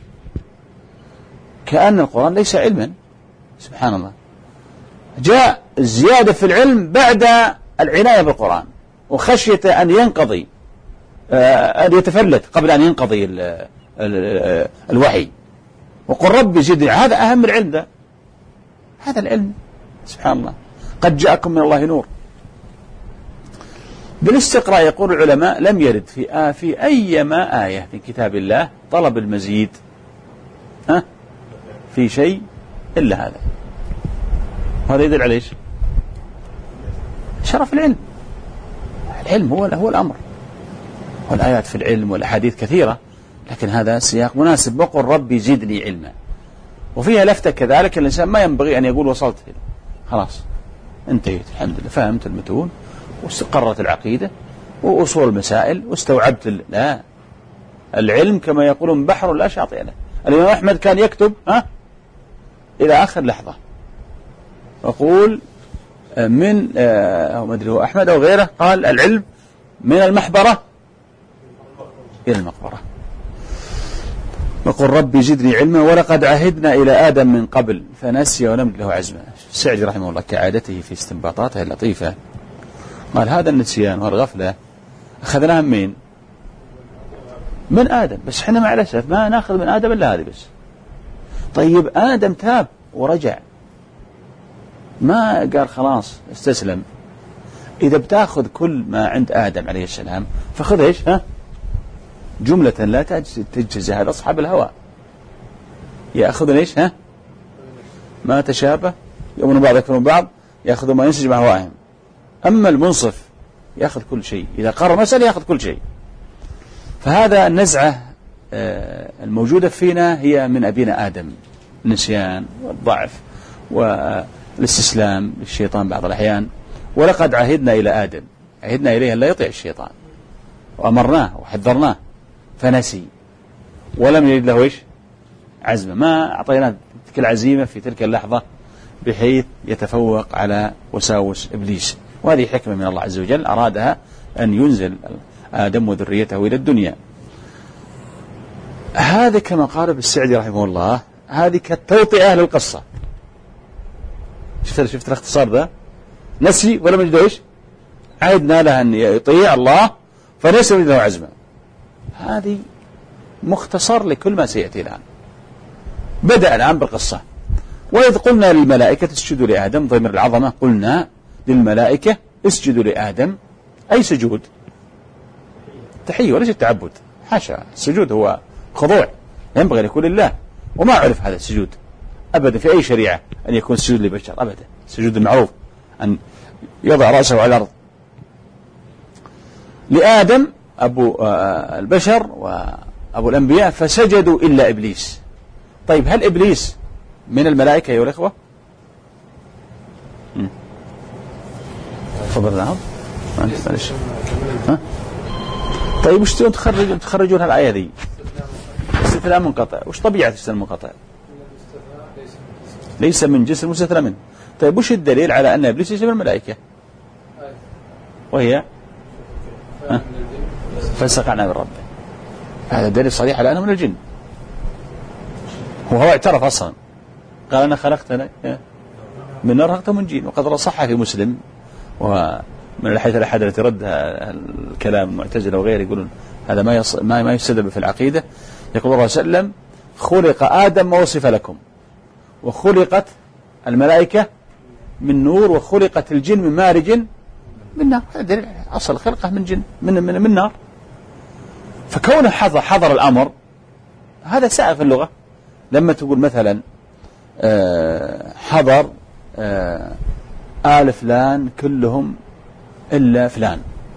كأن القرآن ليس علما. سبحان الله جاء الزيادة في العلم بعد العناية بالقرآن وخشية أن ينقضي أن يتفلت قبل أن ينقضي الوحي وقل ربي زدني هذا أهم العلم ده هذا العلم. سبحان الله قد جاءكم من الله نور. بالاستقراء يقول العلماء لم يرد في أي ما آية في كتاب الله طلب المزيد في شيء إلا هذا. هذا يدل على إيش؟ شرف العلم. العلم هو الأمر والآيات في العلم والأحاديث كثيرة لكن هذا سياق مناسب وقل ربي زدني علما وفيها لفتة كذلك الإنسان ما ينبغي أن يقول وصلت خلاص انتهيت الحمد لله فهمت المتون واستقرت العقيدة وأصول المسائل واستوعبت لا العلم كما يقولون بحر لا شاطئ له. الإمام أحمد كان يكتب إلى آخر لحظة يقول من ما أدري هو أحمد أو غيره قال العلم من المحبرة إلى المقبرة. وقل ربي زدني علما ولقد عهدنا إلى آدم من قبل فنسي ولم له عزما. السعدي رحمه الله كعادته في استنباطاته اللطيفة قال هذا النسيان والغفلة أخذناها من آدم بس احنا مع الأسف ما نأخذ من آدم إلا هذه بس. طيب آدم تاب ورجع ما قال خلاص استسلم. إذا بتأخذ كل ما عند آدم عليه السلام فخذ إيش جملة لا تجزي هذا أصحاب الهوى يأخذون إيش ما تشابه يؤمن بعض يكفر بعض يأخذ ما ينسج مع هوائهم. أما المنصف يأخذ كل شيء إذا قرر مسألة يأخذ كل شيء. فهذا النزعة الموجودة فينا هي من أبينا آدم النسيان والضعف والاستسلام للشيطان بعض الأحيان. ولقد عهدنا إلى آدم عهدنا إليه أن لا يطيع الشيطان وأمرناه وحذرناه فنسي ولم يجد له إيش عزمة ما أعطيناه تلك العزيمة في تلك اللحظة بحيث يتفوق على وساوس إبليس. وهذه حكمة من الله عز وجل أرادها أن ينزل آدم وذريته إلى الدنيا. هذا كما قال ابن السعدي رحمه الله هذه كالتوطئة للقصة. شفت الاختصار ذا نسي ولم يجد إيش عهدنا له أن يطيع الله فنسي له عزمة. هذه مختصر لكل ما سيأتي الآن. بدأ الآن بالقصة وإذ قلنا للملائكة اسجدوا لآدم ضمير العظمة قلنا للملائكة اسجدوا لآدم أي سجود تحية وليس التعبد حاشا. السجود هو خضوع ينبغي لكل الله وما عرف هذا السجود أبدا في أي شريعة أن يكون سجود لبشر أبدا. السجود المعروف أن يضع رأسه على الأرض. لآدم أبو البشر وأبو الأنبياء فسجدوا إلا إبليس. طيب هل إبليس من الملائكة أيها الأخوة؟ تفضل نعم طيب وش تخرجون هالآية ذي استثناء منقطع. وش طبيعة الاستثناء المنقطع؟ ليس من جنس المستثنى منه. طيب وش الدليل على أن إبليس ليس من الملائكة وهي فسق عن أمر ربه؟ هذا دليل صريح على أنه من الجن وهو اعترف أصلا قال أنا خلقتنا من نار خلقته من جن. وقد صح في مسلم وما من الحيث الأحد التي رد الكلام المعتزلة وغيره يقولون هذا ما يستدل في العقيدة. يقول الله صلى الله عليه وسلم خلق آدم ووصف لكم، وخلقت الملائكة من نور، وخلقت الجن من مارج من نار. هذا دليل أصل خلقه من جن من نار. فكونه حضر الأمر هذا سائغ في اللغة. لما تقول مثلا حضر آل فلان كلهم إلا فلان،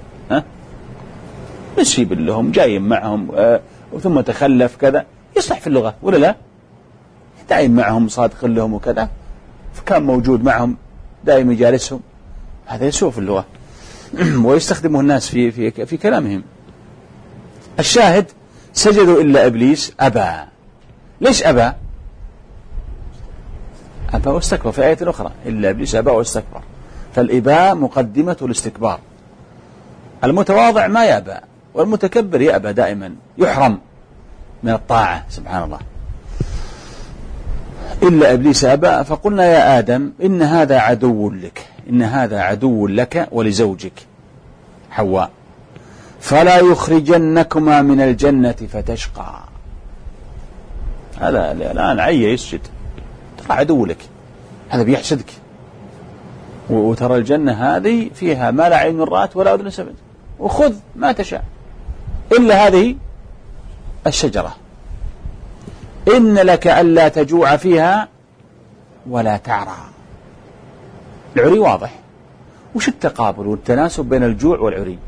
نسيب لهم جايين معهم وثم تخلف كذا، يصلح في اللغة ولا لا؟ دائم معهم صادق لهم وكذا، فكان موجود معهم دائما يجالسهم، هذا يسوء في اللغة ويستخدمه الناس في كلامهم. الشاهد سجدوا إلا إبليس أبى. ليش أبى؟ أبى واستكبر في آية أخرى، إلا إبليس أبى واستكبر. فالإباء مقدمة الاستكبار. المتواضع ما يأبى، والمتكبر يأبى دائما، يحرم من الطاعة سبحان الله. إلا إبليس أبى. فقلنا يا آدم إن هذا عدو لك، إن هذا عدو لك ولزوجك حواء، فلا يخرجنكما من الجنة فتشقى. هذا الآن عي يسجد، ترى عدو لك، هذا بيحسدك. وترى الجنة هذه فيها ما لا عين رأت ولا أذن سمعت، وخذ ما تشاء إلا هذه الشجرة، إن لك ألا تجوع فيها ولا تعرى. العري واضح، وش التقابل والتناسب بين الجوع والعري؟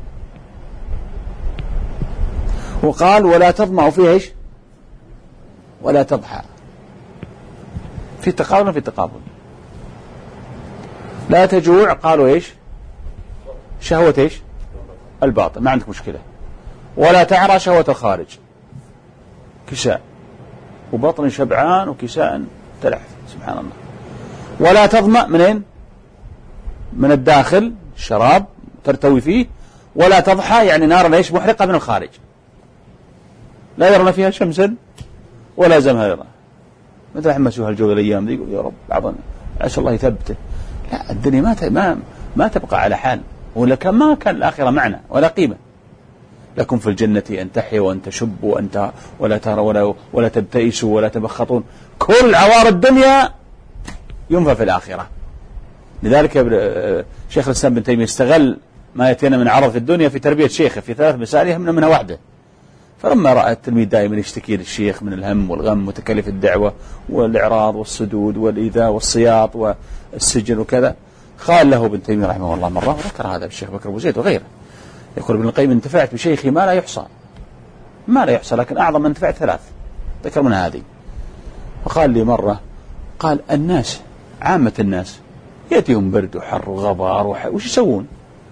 وقال ولا تظمأ فيها إيش؟ ولا تضحى. في تقابل وفي تقابل. لا تجوع قالوا إيش؟ شهوة إيش؟ الباطن، ما عندك مشكلة. ولا تعرى شهوة الخارج، كساء وبطن شبعان وكساء تلح سبحان الله. ولا تظمأ منين؟ من الداخل الشراب ترتوي فيه. ولا تضحى يعني نار ليش محرقة من الخارج، لا يرون فيها شمسا ولا زمهريرا. مثل أحمد سوها الجو الأيام دي يقول يا رب بعضنا عسى الله يثبته. لا، الدنيا ما تبقى على حال، ولكن ما كان الآخرة معنى ولا قيمة. لكم في الجنة أن تحيوا وأن تشبوا وأن ولا تروا ولا تبتئسوا ولا تبخطون. كل عوار الدنيا ينفى في الآخرة. لذلك شيخ الإسلام ابن تيمية استغل ما يأتينا من عرض في الدنيا في تربية شيخه في 3 مسائل منها واحدة. فلما رأى التلميذ دائما يشتكي للشيخ من الهم والغم وتكاليف الدعوة والإعراض والسدود والإيذاء والسياط والسجن وكذا، قال له ابن تيمية رحمه الله مرة، وذكر هذا الشيخ بكر أبو زيد وغيره، يقول ابن القيم انتفعت بشيخي ما لا يحصى، لكن أعظم انتفعت 3 ذكر منها هذه. وقال لي مرة، قال الناس عامة الناس يأتيهم برد وحر وغبار وش يسوون؟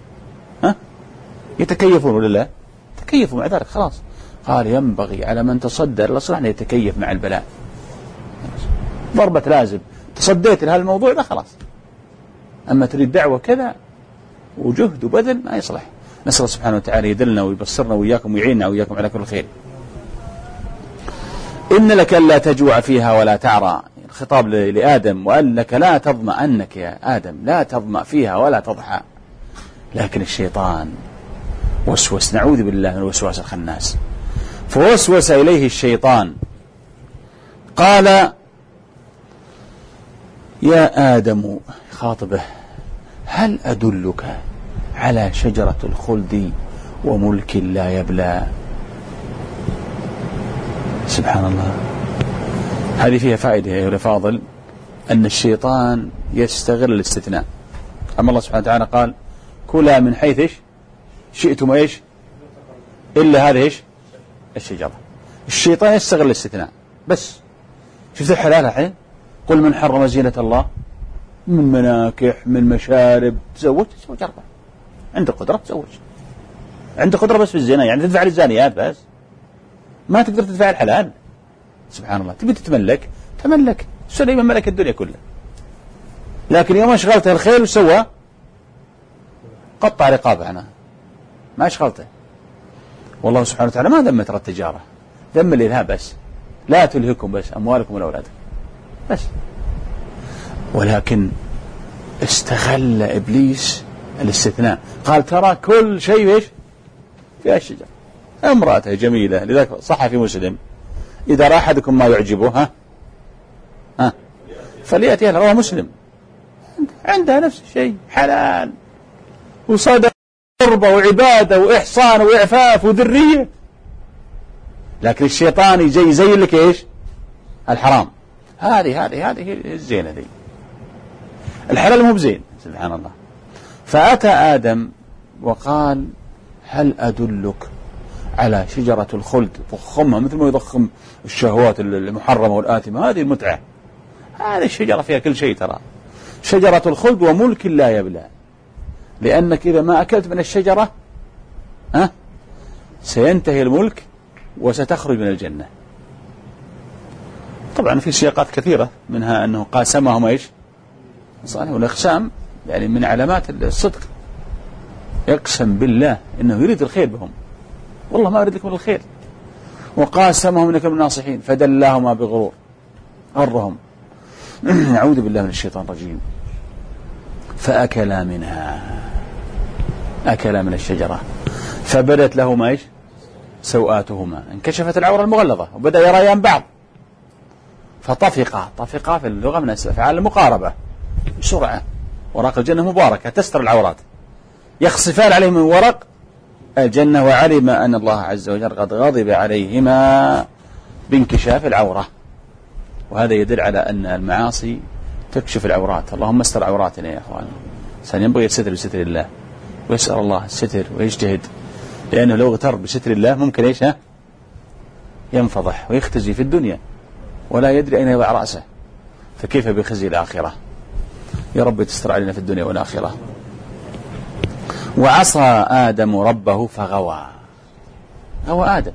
يتكيفون ولا لا؟ تكيفوا مع ذلك خلاص. قال ينبغي على من تصدى للإصلاح أن يتكيف مع البلاء. ضربة لازم، تصديت لهذا الموضوع ده خلاص. أما تريد دعوة كذا وجهد وبذل ما يصلح. نسأل الله سبحانه وتعالى يدلنا ويبصرنا وإياكم ويعيننا وإياكم على كل خير. إن لك ألا تجوع فيها ولا تعرى، الخطاب لآدم، وأن لك لا تظمأ، أنك يا آدم لا تظمأ فيها ولا تضحى. لكن الشيطان وسوس، نعوذ بالله من الوسواس الخناس، فوسوس إليه الشيطان قال يا آدم خاطبه هل أدلك على شجرة الخلد وملك لا يبلى. سبحان الله. هذه فيها فائدة يا الفاضل، أن الشيطان يستغل الاستثناء. أما الله سبحانه وتعالى قال كلا من حيث إيش شئتم إيش إلا هذه إيش الشجرة. الشيطان يستغل الاستثناء بس. شفت الحلال الحين؟ قل من حرم زينة الله من مناكح من مشارب. تزوج 4 عندك قدرة تزوج، عندك قدرة بس في الزنا، يعني تدفع للزانيات بس، ما تقدر تدفع الحلال. سبحان الله. تبي تتملك تملك، سليمان ملك الدنيا كلها، لكن يوم أشغلته الخير وسوى قطع رقابه، أنا ما أشغلته. والله سبحانه وتعالى ما ذم ترى التجارة، ذم الإلهاء بس، لا تلهكم بس أموالكم والأولادكم بس. ولكن استغل إبليس الاستثناء. قال ترى كل شيء إيش في الشجرة. امرأته جميلة، لذلك صح في مسلم إذا رأى أحدكم ما يعجبه فليأتي. رواه مسلم. عندها نفس الشيء، حلال وصدق قربة وعبادة وإحصان وإعفاف وذرية، لكن الشيطان يجي يزين لك إيش الحرام. هذه الزينة ذي، الحلال مو بزين. سبحان الله. فأتى آدم وقال هل أدلك على شجرة الخلد؟ فخمها مثل ما يضخم الشهوات المحرمة والآثمة. هذه المتعة، هذه الشجرة فيها كل شيء. ترى شجرة الخلد وملك لا يبلى، لأنك إذا ما أكلت من الشجرة سينتهي الملك وستخرج من الجنة. طبعا في سياقات كثيرة، منها أنه قاسمهم إيش صالح، والإقسام يعني من علامات الصدق. يقسم بالله إنه يريد الخير بهم، والله ما أريد لكم الخير. وقاسمهم إنكم الناصحين فدلاهما بغرور، غرهم. نعوذ بالله من الشيطان الرجيم. فأكلا منها، أكلا من الشجرة فبدت لهما إيش سوآتهما، انكشفت العورة المغلظة وبدأ يريان بعض. فطفقا في اللغة من أفعال المقاربة بسرعة. ورق الجنة مباركة تستر العورات. يخصفان عليهم من ورق الجنة، وعلم أن الله عز وجل قد غضب عليهما بانكشاف العورة. وهذا يدل على أن المعاصي تكشف العورات. اللهم استر عوراتنا يا أخوان. إنسان ينبغي الستر بستر الله، ويسأل الله الستر ويجتهد، لأنه لو اغتر بستر الله ممكن إيش ينفضح ويختزي في الدنيا ولا يدري أين يضع رأسه، فكيف بخزي الآخرة؟ يا رب تستر علينا في الدنيا والآخرة. وعصى آدم ربه فغوى. غوى آدم،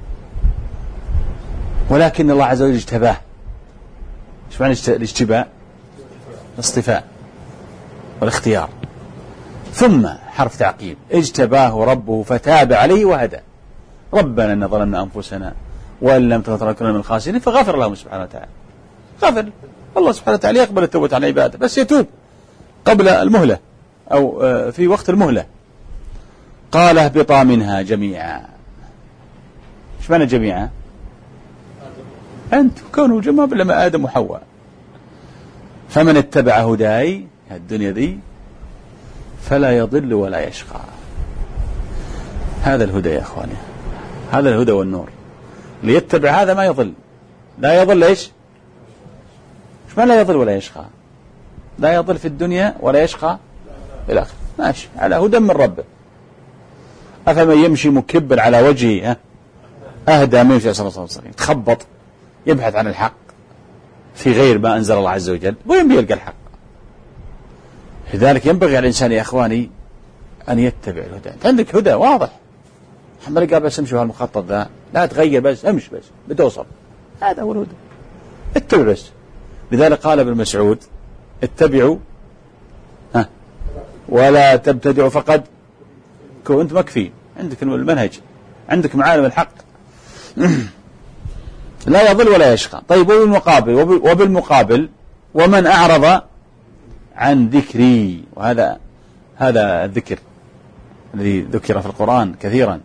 ولكن الله عز وجل اجتباه. ايش معنى الاجتباء؟ الاصطفاء والاختيار. ثم حرف تعقيب، اجتباه ربه فتاب عليه وهدى. ربنا إن ظلمنا أنفسنا وإن لم تغفر لنا من الخاسرين، فغفر لهم سبحانه وتعالى. غفر الله سبحانه وتعالى، يقبل التوبة عن عباده، بس يتوب قبل المهلة أو في وقت المهلة. قال اهبطا منها جميعا. ايش معنى جميعا؟ أنت كونوا جماعة لما آدم وحواء. فمن اتبع هداي، الدنيا ذي، فلا يضل ولا يشقى. هذا الهدى يا أخواني، هذا الهدى والنور. ليتبع هذا ما يضل. لا يضل إيش ما لا يضل ولا يشقى. لا يضل في الدنيا ولا يشقى في الآخرة، ماشي على هدى من ربه. أفمن يمشي مكبا على وجهه أهدى من يمشي صلى الله عليه وسلم، تخبط يبحث عن الحق في غير ما أنزل الله عز وجل، وين بيلقى الحق؟ لذلك ينبغي على الإنسان يا أخواني أن يتبع الهدى. عندك هدى واضح، محمد قال بس امشي هالمخطط ذا، لا تغير، بس امشي بس بتوصل. هذا هو الهدى، اتبع بس. لذلك قال ابن مسعود اتبعوا ولا تبتدعوا فقد كنت مكفي. عندك المنهج، عندك معالم الحق. لا يضل ولا يشقى. طيب وبالمقابل ومن أعرض عن ذكري، وهذا الذكر الذي ذكر في القرآن كثيرا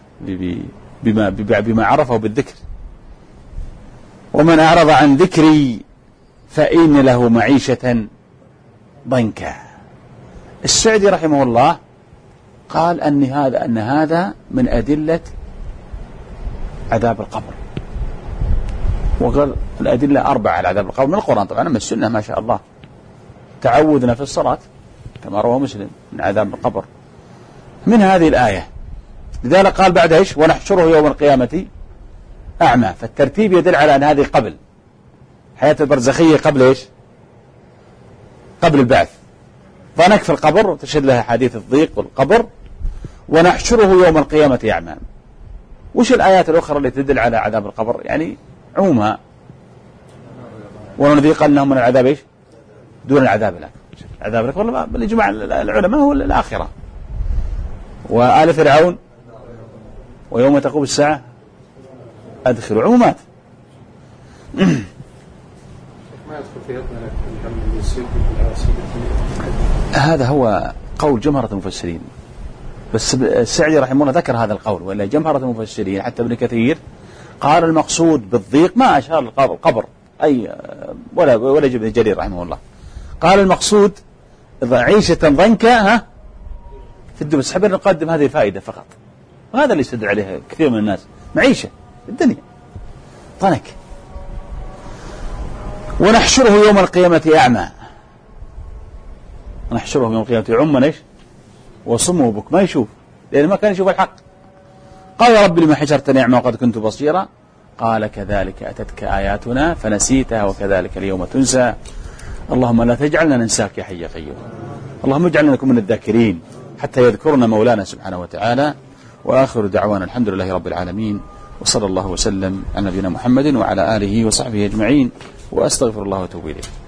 بما عرفه بالذكر. ومن أعرض عن ذكري فإن له معيشة ضنكا. السعدي رحمه الله قال أن هذا من أدلة عذاب القبر. وقال الأدلة 4 على عذاب القبر من القرآن طبعا، من السنة ما شاء الله. تعودنا في الصلاة كما روى مسلم من عذاب القبر من هذه الآية. لذلك قال بعد إيش؟ ونحشره يوم القيامة أعمى. فالترتيب يدل على أن هذه قبل حياة البرزخية، قبل إيش؟ قبل البعث. ضنك في القبر وتشهد لها حديث الضيق والقبر. ونحشره يوم القيامة أعمى. وش الآيات الأخرى التي تدل على عذاب القبر؟ يعني عمومها. ونذيقنهم من العذاب إيش؟ دون العذاب الأكبر. العذاب الأكبر بالإجماع العلماء هو الآخرة. وآل فرعون ويوم تقوم الساعة أدخلوا، عمومات. هذا هو قول جمهرة المفسرين، بس السعدي رحمه الله ذكر هذا القول، ولا جمهرة المفسرين حتى ابن كثير قال المقصود بالضيق ما أشار القبر أي ولا ابن جرير رحمه الله، قال المقصود عيشة ضنكا في الدنيا. بس حبينا نقدم هذه الفائدة فقط، وهذا اللي يستدعي عليها كثير من الناس، معيشة في الدنيا ضنك. ونحشره يوم القيامة أعمى، ونحشره يوم القيامة عمى ايش وصمه وبك ما يشوف، لأنه ما كان يشوف الحق. قال يا رب لما حشرتني أعمى وقد كنت بصيرا، قال كذلك أتتك آياتنا فنسيتها وكذلك اليوم تنسى. اللهم لا تجعلنا ننساك يا حي يا قيوم، اللهم اجعلنا نكون من الذاكرين حتى يذكرنا مولانا سبحانه وتعالى. وآخر دعوانا الحمد لله رب العالمين، وصلى الله وسلم على نبينا محمد وعلى آله وصحبه أجمعين، وأستغفر الله وأتوب إليه.